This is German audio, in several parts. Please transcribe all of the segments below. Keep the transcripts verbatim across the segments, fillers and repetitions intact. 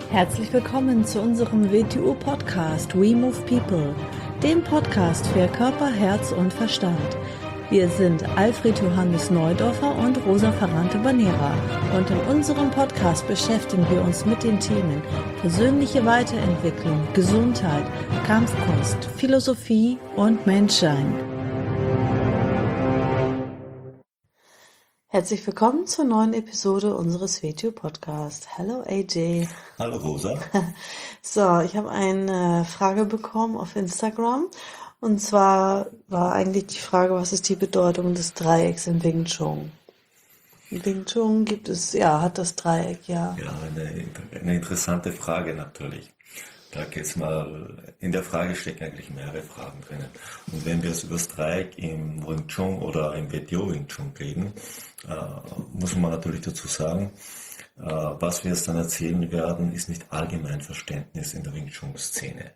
Herzlich willkommen zu unserem W T U-Podcast We Move People, dem Podcast für Körper, Herz und Verstand. Wir sind Alfred Johannes Neudorfer und Rosa Ferrante-Banera und in unserem Podcast beschäftigen wir uns mit den Themen persönliche Weiterentwicklung, Gesundheit, Kampfkunst, Philosophie und Menschsein. Herzlich willkommen zur neuen Episode unseres W T U-Podcasts. Hallo A J. Hallo Rosa. So, ich habe eine Frage bekommen auf Instagram. Und zwar war eigentlich die Frage, was ist die Bedeutung des Dreiecks im Wing Chun? Im Wing Chun gibt es, ja, hat das Dreieck, ja. Ja, eine, eine interessante Frage natürlich. Da geht's mal, in der Frage stecken eigentlich mehrere Fragen drinnen. Und wenn wir über das Dreieck im Wing Chun oder im W T O Wing Chun reden, äh, muss man natürlich dazu sagen, äh, was wir jetzt dann erzählen werden, ist nicht Allgemeinverständnis in der Wing Chun Szene.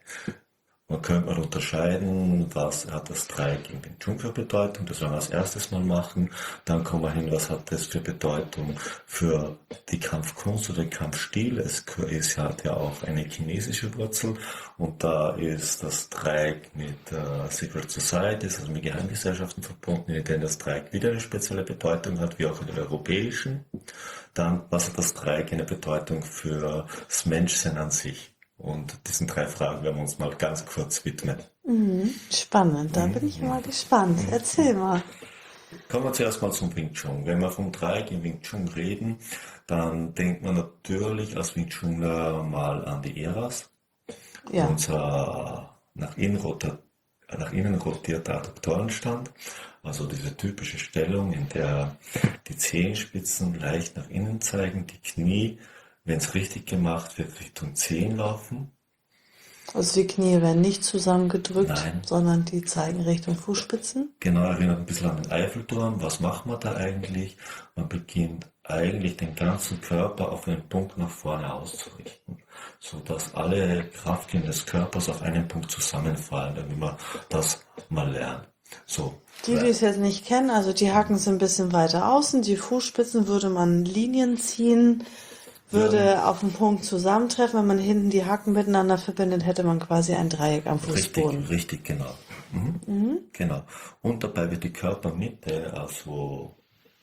Man könnte mal unterscheiden, was hat das Dreieck im Wing Chun für Bedeutung, das werden wir als erstes mal machen. Dann kommen wir hin, was hat das für Bedeutung für die Kampfkunst oder den Kampfstil. Es ist, hat ja auch eine chinesische Wurzel und da ist das Dreieck mit äh, Secret Societies, also mit Geheimgesellschaften verbunden, in denen das Dreieck wieder eine spezielle Bedeutung hat, wie auch in der europäischen. Dann, was hat das Dreieck eine Bedeutung für das Menschsein an sich? Und diesen drei Fragen werden wir uns mal ganz kurz widmen. Mhm, spannend, da mhm. bin ich mal gespannt. Erzähl mal. Kommen wir zuerst mal zum Wing Chun. Wenn wir vom Dreieck im Wing Chun reden, dann denkt man natürlich als Wing Chunler mal an die Eras. Ja. Unser nach innen, rotiert, nach innen rotierter Adduktorenstand. Also diese typische Stellung, in der die Zehenspitzen leicht nach innen zeigen, die Knie, wenn es richtig gemacht wird, Richtung Zehen laufen. Also die Knie werden nicht zusammengedrückt, Nein. Sondern die zeigen Richtung Fußspitzen. Genau, erinnert ein bisschen an den Eiffelturm. Was macht man da eigentlich? Man beginnt eigentlich den ganzen Körper auf einen Punkt nach vorne auszurichten, sodass alle Kraftlinien des Körpers auf einen Punkt zusammenfallen, damit man das mal lernt. So. Die, die es jetzt nicht kennen, also die Hacken sind ein bisschen weiter außen, die Fußspitzen würde man Linien ziehen, würde ja auf den Punkt zusammentreffen. Wenn man hinten die Hacken miteinander verbindet, hätte man quasi ein Dreieck am Fußboden. Richtig, richtig, genau. Mhm. Mhm. Genau. Und dabei wird die Körpermitte, also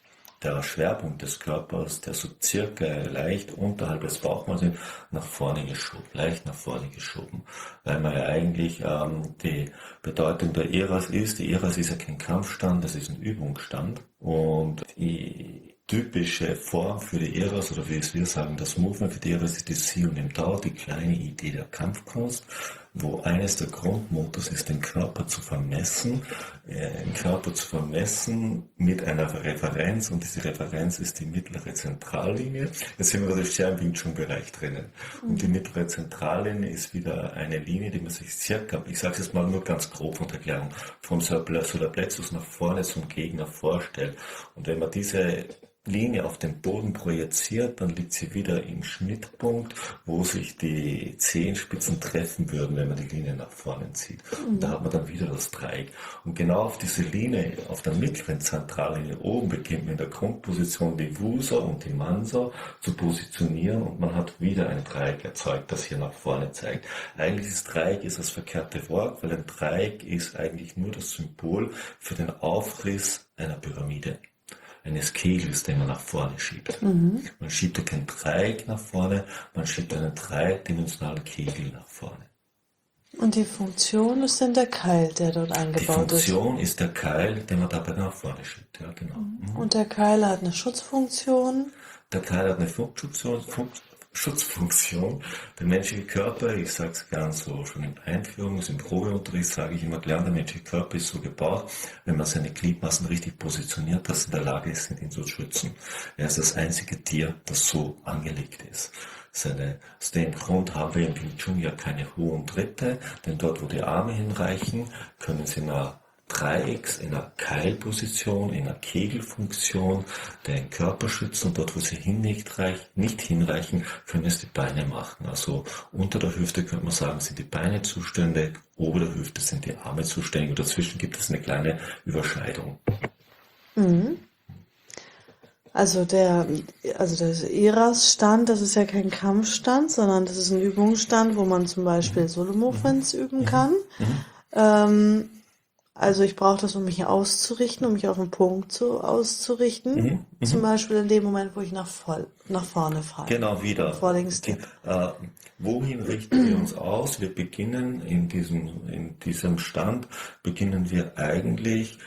der Schwerpunkt des Körpers, der so circa leicht unterhalb des Bauchmanns ist, nach vorne geschoben, leicht nach vorne geschoben. Weil man ja eigentlich ähm, die Bedeutung der Eras ist, die Eras ist ja kein Kampfstand, das ist ein Übungsstand. Und die typische Form für die Eras, oder wie es wir sagen, das Movement für die Eras ist die Sie und im Tao, die kleine Idee der Kampfkunst, wo eines der Grundmottos ist, den Körper zu vermessen, äh, den Körper zu vermessen mit einer Referenz, und diese Referenz ist die mittlere Zentrallinie. Jetzt sind wir natürlich sehr im Wing Chun Bereich drinnen. Und die mittlere Zentrallinie ist wieder eine Linie, die man sich circa, ich sage es jetzt mal nur ganz grob von der Erklärung, vom Solarplexus nach vorne zum Gegner vorstellt. Und wenn man diese Linie auf den Boden projiziert, dann liegt sie wieder im Schnittpunkt, wo sich die Zehenspitzen treffen würden, wenn man die Linie nach vorne zieht. Mhm. Und da hat man dann wieder das Dreieck. Und genau auf diese Linie, auf der mittleren Zentrallinie oben, beginnt man in der Grundposition die Wusa und die Mansa zu positionieren und man hat wieder ein Dreieck erzeugt, das hier nach vorne zeigt. Eigentlich das Dreieck ist das verkehrte Wort, weil ein Dreieck ist eigentlich nur das Symbol für den Aufriss einer Pyramide, eines Kegels, den man nach vorne schiebt. Mhm. Man schiebt ja kein Dreieck nach vorne, man schiebt einen dreidimensionalen Kegel nach vorne. Und die Funktion ist dann der Keil, der dort eingebaut ist? Die Funktion ist, ist der Keil, den man dabei nach vorne schiebt, ja genau. Mhm. Und der Keil hat eine Schutzfunktion? Der Keil hat eine Schutzfunktion, Schutzfunktion. Der menschliche Körper, ich sage es ganz so, schon in Einführungs-, im Probeunterricht sage ich immer gern, der menschliche Körper ist so gebaut, wenn man seine Gliedmaßen richtig positioniert, dass sie in der Lage sind, ihn zu schützen. Er ist das einzige Tier, das so angelegt ist. Seine, aus dem Grund haben wir im Wing Chun ja keine hohen Tritte, denn dort, wo die Arme hinreichen, können sie nach Dreiecks, in einer Keilposition, in einer Kegelfunktion den Körper schützen, und dort, wo sie hin nicht, reich, nicht hinreichen, können es die Beine machen. Also unter der Hüfte könnte man sagen, sind die Beine zuständig, ober der Hüfte sind die Arme zuständig, und dazwischen gibt es eine kleine Überschneidung. Mhm. Also der, also das IRAS-Stand, das ist ja kein Kampfstand, sondern das ist ein Übungsstand, wo man zum Beispiel Mhm. Solo-Movements Mhm. üben Mhm. kann. Mhm. Ähm, also ich brauche das, um mich auszurichten, um mich auf einen Punkt zu, auszurichten. Mhm. Zum Mhm. Beispiel in dem Moment, wo ich nach, voll, nach vorne falle. Genau, wieder. Falling Ge- Step. Äh, wohin richten wir uns aus? Wir beginnen in diesem, in diesem Stand, beginnen wir eigentlich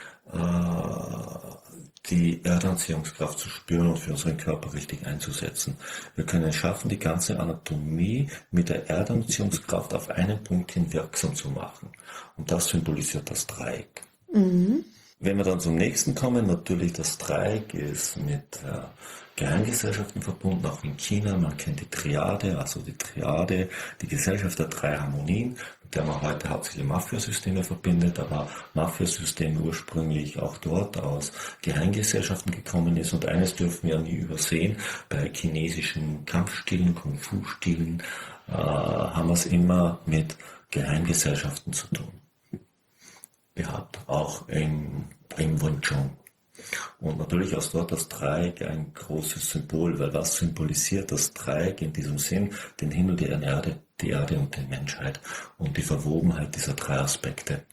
äh, die Erdanziehungskraft zu spüren und für unseren Körper richtig einzusetzen. Wir können es schaffen, die ganze Anatomie mit der Erdanziehungskraft auf einen Punkt hin wirksam zu machen. Und das symbolisiert das Dreieck. Mhm. Wenn wir dann zum nächsten kommen, natürlich das Dreieck ist mit äh, Geheimgesellschaften verbunden, auch in China. Man kennt die Triade, also die Triade, die Gesellschaft der drei Harmonien, mit der man heute hauptsächlich Mafiasysteme verbindet, aber Mafiasystem ursprünglich auch dort aus Geheimgesellschaften gekommen ist. Und eines dürfen wir nie übersehen, bei chinesischen Kampfstilen, Kung-Fu-Stilen äh, haben wir es immer mit Geheimgesellschaften zu tun gehabt, auch im, im Wing Chun. Und natürlich ist dort das Dreieck ein großes Symbol, weil was symbolisiert das Dreieck in diesem Sinn? Den Himmel, die Erde, die Erde und die Menschheit und die Verwobenheit dieser drei Aspekte.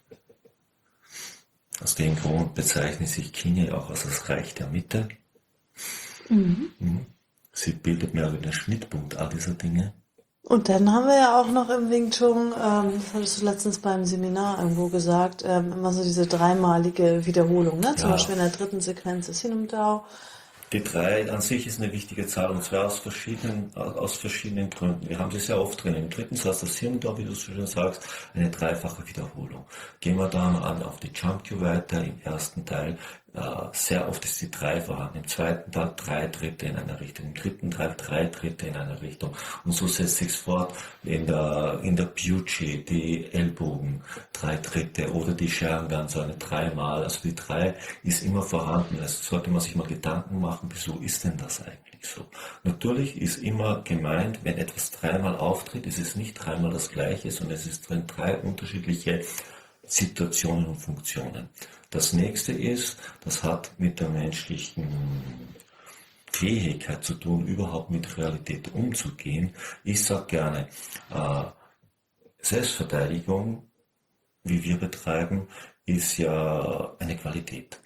Aus dem Grund bezeichnet sich China auch als das Reich der Mitte. Mhm. Sie bildet mehr oder weniger den Schnittpunkt all dieser Dinge. Und dann haben wir ja auch noch im Wing Chun, ähm, das hattest du letztens beim Seminar irgendwo gesagt, ähm, immer so diese dreimalige Wiederholung, ne? Zum Ja. Beispiel in der dritten Sequenz ist Hinum Dao. Die drei an sich ist eine wichtige Zahl und zwar aus verschiedenen, aus verschiedenen Gründen. Wir haben sie sehr oft drin. Im dritten Satz das Hirn, wie du so schön sagst, eine dreifache Wiederholung. Gehen wir dann an auf die Jump Cue weiter. Im ersten Teil äh, sehr oft ist die drei vorhanden. Im zweiten Teil drei Tritte in einer Richtung. Im dritten Teil drei Tritte in einer Richtung. Und so setzt sich fort in der, in der Pucci, die Ellbogen, drei Tritte oder die Sharingan, so eine dreimal. Also die drei ist immer vorhanden. Also sollte man sich mal Gedanken machen, wieso ist denn das eigentlich so? Natürlich ist immer gemeint, wenn etwas dreimal auftritt, ist es nicht dreimal das Gleiche, sondern es ist drin drei unterschiedliche Situationen und Funktionen. Das nächste ist, das hat mit der menschlichen Fähigkeit zu tun, überhaupt mit Realität umzugehen. Ich sage gerne, äh, Selbstverteidigung, wie wir betreiben, ist ja eine Qualität.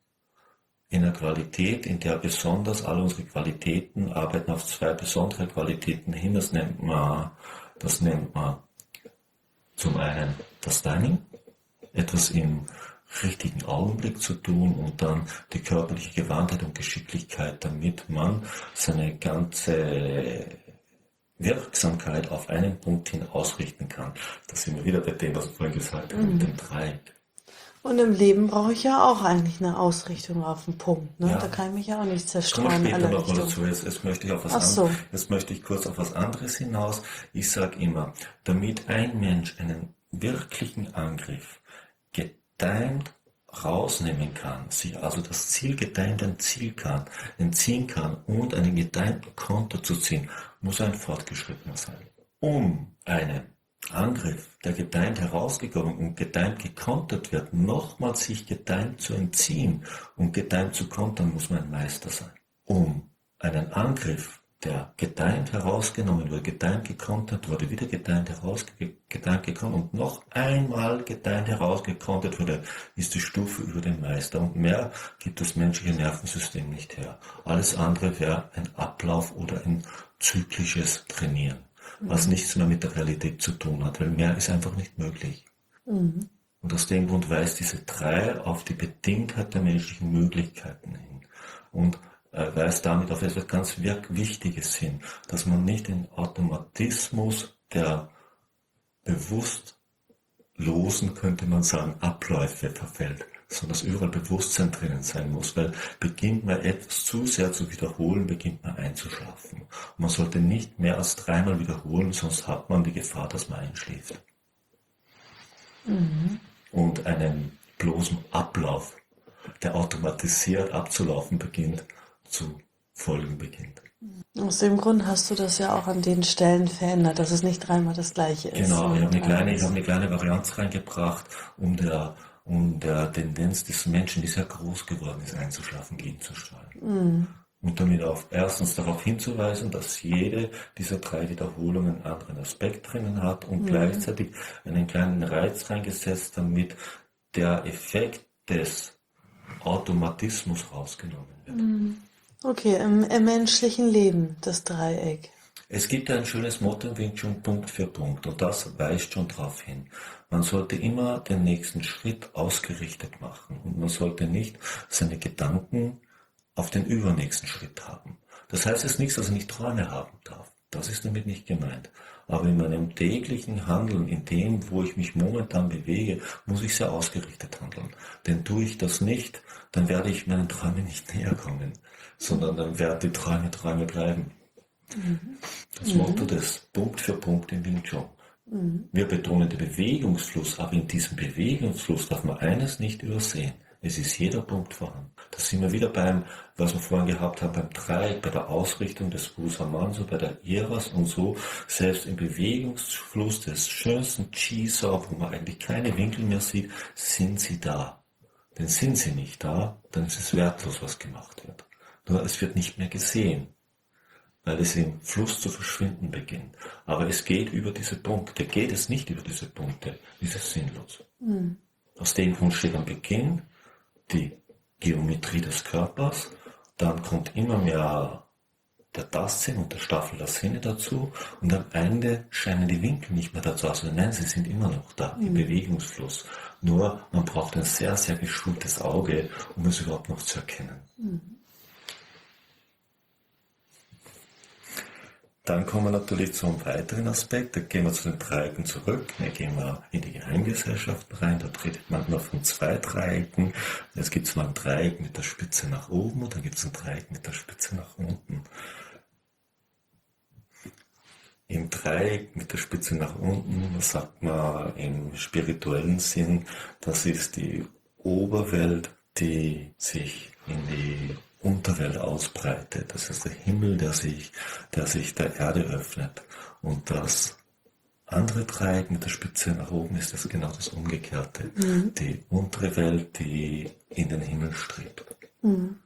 In einer Qualität, in der besonders all unsere Qualitäten arbeiten auf zwei besondere Qualitäten hin. Das nennt man, das nennt man zum einen das Timing, etwas im richtigen Augenblick zu tun und dann die körperliche Gewandtheit und Geschicklichkeit, damit man seine ganze Wirksamkeit auf einen Punkt hin ausrichten kann. Da sind wir wieder bei dem, was ich vorhin gesagt habe, mit dem Dreieck. Und im Leben brauche ich ja auch eigentlich eine Ausrichtung auf den Punkt, ne? Ja. Da kann ich mich ja auch nicht Kommen zerstreuen wir in später alle noch mal dazu. Richtungen. Jetzt, jetzt möchte ich auf was Ach so. anderes, jetzt möchte ich kurz auf was anderes hinaus. Ich sage immer, damit ein Mensch einen wirklichen Angriff getimed rausnehmen kann, sich also das Ziel getimed entziehen kann, entziehen kann und einen getimten Konter zu ziehen, muss er ein Fortgeschrittener sein. Um einen Angriff, der getimed herausgekommen und getimed gekontert wird, nochmal sich getimed zu entziehen und getimed zu kontern, muss man ein Meister sein. Um einen Angriff, der getimed herausgenommen wurde, getimed gekontert wurde, wieder getimed herausgetimed gekommen und noch einmal getimed herausgekontert wurde, ist die Stufe über den Meister. Und mehr gibt das menschliche Nervensystem nicht her. Alles andere wäre ein Ablauf oder ein zyklisches Trainieren, was nichts mehr mit der Realität zu tun hat, weil mehr ist einfach nicht möglich. Mhm. Und aus dem Grund weist diese drei auf die Bedingtheit der menschlichen Möglichkeiten hin und äh, weist damit auf etwas ganz Wichtiges hin, dass man nicht in Automatismus der bewusst losen, könnte man sagen, Abläufe verfällt, sondern dass überall Bewusstsein drinnen sein muss, weil beginnt man etwas zu sehr zu wiederholen, beginnt man einzuschlafen. Und man sollte nicht mehr als dreimal wiederholen, sonst hat man die Gefahr, dass man einschläft. Mhm. Und einen bloßen Ablauf, der automatisiert abzulaufen beginnt, zu folgen beginnt. Aus dem Grund hast du das ja auch an den Stellen verändert, dass es nicht dreimal das Gleiche ist. Genau, ich habe eine kleine, ich Und, habe eine kleine Varianz reingebracht, um der, um der Tendenz des Menschen, die sehr groß geworden ist, einzuschlafen, gegenzusteuern. Mhm. Und damit auf, erstens darauf hinzuweisen, dass jede dieser drei Wiederholungen einen anderen Aspekt drinnen hat und mhm. gleichzeitig einen kleinen Reiz reingesetzt, damit der Effekt des Automatismus rausgenommen wird. Okay, im, im menschlichen Leben, das Dreieck. Es gibt ja ein schönes Motto im Wing Chun, Punkt für Punkt, und das weist schon darauf hin. Man sollte immer den nächsten Schritt ausgerichtet machen und man sollte nicht seine Gedanken auf den übernächsten Schritt haben. Das heißt jetzt nichts, dass ich nicht Träume haben darf. Das ist damit nicht gemeint. Aber in meinem täglichen Handeln, in dem, wo ich mich momentan bewege, muss ich sehr ausgerichtet handeln. Denn tue ich das nicht, dann werde ich meinen Träumen nicht näher kommen, sondern dann werden die Träume Träume bleiben. Mhm. Das Motto des Punkt für Punkt im Wing Chun. Mhm. Wir betonen den Bewegungsfluss, aber in diesem Bewegungsfluss darf man eines nicht übersehen. Es ist jeder Punkt vorhanden. Da sind wir wieder beim, was wir vorhin gehabt haben, beim Dreieck, bei der Ausrichtung des Busamanso, bei der Iras und so. Selbst im Bewegungsfluss des schönsten Chi-Sau, wo man eigentlich keine Winkel mehr sieht, sind sie da. Denn sind sie nicht da, dann ist es wertlos, was gemacht wird. Nur es wird nicht mehr gesehen, weil es im Fluss zu verschwinden beginnt. Aber es geht über diese Punkte. Geht es nicht über diese Punkte, ist es sinnlos. Mhm. Aus dem Grund steht am Beginn die Geometrie des Körpers, dann kommt immer mehr der Tastsinn und der Staffel der Sinne dazu und am Ende scheinen die Winkel nicht mehr dazu aus. Also nein, sie sind immer noch da, mhm. im Bewegungsfluss. Nur man braucht ein sehr, sehr geschultes Auge, um es überhaupt noch zu erkennen. Mhm. Dann kommen wir natürlich zu einem weiteren Aspekt, da gehen wir zu den Dreiecken zurück, da gehen wir in die Geheimgesellschaften rein, da redet man nur von zwei Dreiecken. Es gibt mal ein Dreieck mit der Spitze nach oben und dann gibt es ein Dreieck mit der Spitze nach unten. Im Dreieck mit der Spitze nach unten sagt man im spirituellen Sinn, das ist die Oberwelt, die sich in die Unterwelt ausbreitet. Das ist der Himmel, der sich, der sich der Erde öffnet. Und das andere Dreieck mit der Spitze nach oben ist das genau das Umgekehrte. Mhm. Die untere Welt, die in den Himmel strebt. Mhm.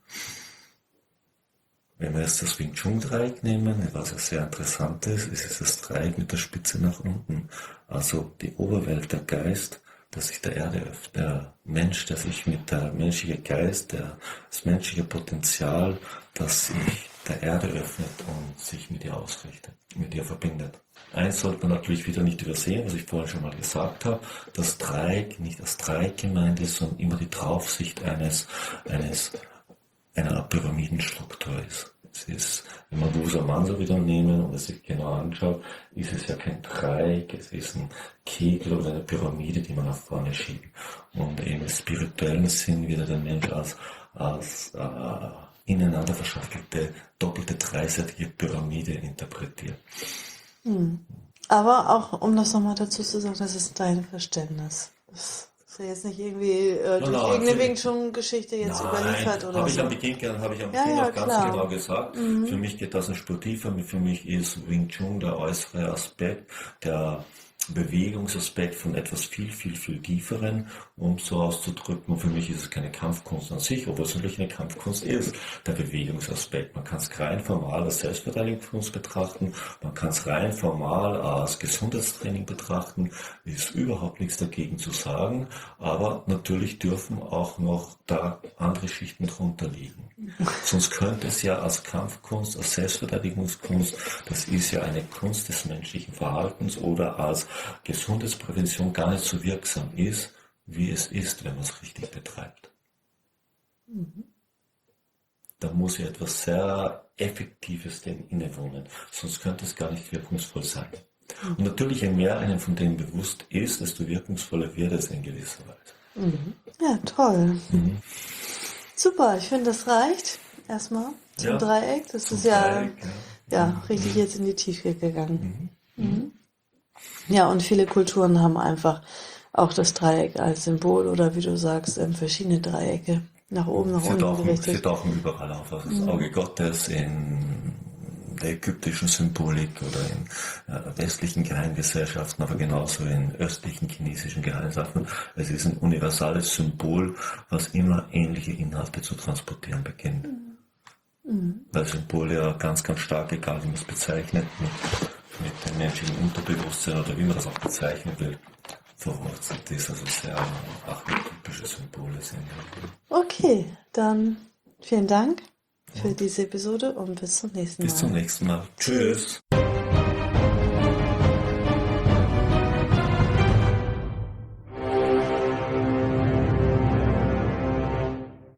Wenn wir jetzt das Wing Chun Dreieck nehmen, was ja sehr interessant ist, ist es das Dreieck mit der Spitze nach unten. Also die Oberwelt, der Geist, der sich der Erde öffnet, der Mensch, der sich mit der menschliche Geist, der, das menschliche Potenzial, das sich der Erde öffnet und sich mit ihr ausrichtet, mit ihr verbindet. Eins sollte man natürlich wieder nicht übersehen, was ich vorhin schon mal gesagt habe, das Dreieck nicht als Dreieck gemeint ist, sondern immer die Draufsicht eines, eines, einer Art Pyramidenstruktur ist. Es ist, wenn man Busamanso wieder nehmen und es sich genau anschaut, ist es ja kein Dreieck, es ist ein Kegel oder eine Pyramide, die man nach vorne schiebt. Und im spirituellen Sinn wird der Mensch als, als äh, ineinander verschachtelte, doppelte, dreiseitige Pyramide interpretiert. Hm. Aber auch, um das nochmal dazu zu sagen, das ist dein Verständnis. Das ist ja jetzt nicht irgendwie äh, durch no, no, irgendeine Wing Chun-Geschichte jetzt nein, überliefert oder hab so. Ich am Beginn, habe ich am ja, Beginn ja, auch ganz klar. genau gesagt. Mhm. Für mich geht das ein Spur tiefer. Für mich ist Wing Chun der äußere Aspekt, der Bewegungsaspekt von etwas viel, viel, viel tieferen, um so auszudrücken. Und für mich ist es keine Kampfkunst an sich, obwohl es natürlich eine Kampfkunst ist, der Bewegungsaspekt. Man kann es rein formal als Selbstverteidigungskunst betrachten, man kann es rein formal als Gesundheitstraining betrachten, ist überhaupt nichts dagegen zu sagen, aber natürlich dürfen auch noch da andere Schichten drunter liegen. Sonst könnte es ja als Kampfkunst, als Selbstverteidigungskunst, das ist ja eine Kunst des menschlichen Verhaltens oder als Gesundheitsprävention gar nicht so wirksam ist, wie es ist, wenn man es richtig betreibt. Mhm. Da muss ja etwas sehr Effektives dem innewohnen, sonst könnte es gar nicht wirkungsvoll sein. Mhm. Und natürlich, je mehr einem von denen bewusst ist, desto wirkungsvoller wird es in gewisser Weise. Mhm. Ja, toll. Mhm. Super, ich finde, das reicht erstmal zum ja, Dreieck. Das ist ja, Dreieck, ja. ja richtig jetzt in die Tiefe gegangen. Mhm. Mhm. Ja, und viele Kulturen haben einfach auch das Dreieck als Symbol oder wie du sagst, verschiedene Dreiecke nach oben, nach unten tauchen, gerichtet. Sie tauchen überall auf. Also das mhm. Auge Gottes in der ägyptischen Symbolik oder in äh, westlichen Geheimgesellschaften, aber genauso in östlichen chinesischen Geheimgesellschaften. Es ist ein universales Symbol, was immer ähnliche Inhalte zu transportieren beginnt. Mhm. weil Symbole ja ganz, ganz stark, egal wie man es bezeichnet, mit, mit dem menschlichen Unterbewusstsein oder wie man das auch bezeichnen will, verwurzelt ist, also sehr archetypische Symbole sind. Okay, dann vielen Dank für diese Episode und bis zum nächsten Mal. Bis zum nächsten Mal. Tschüss.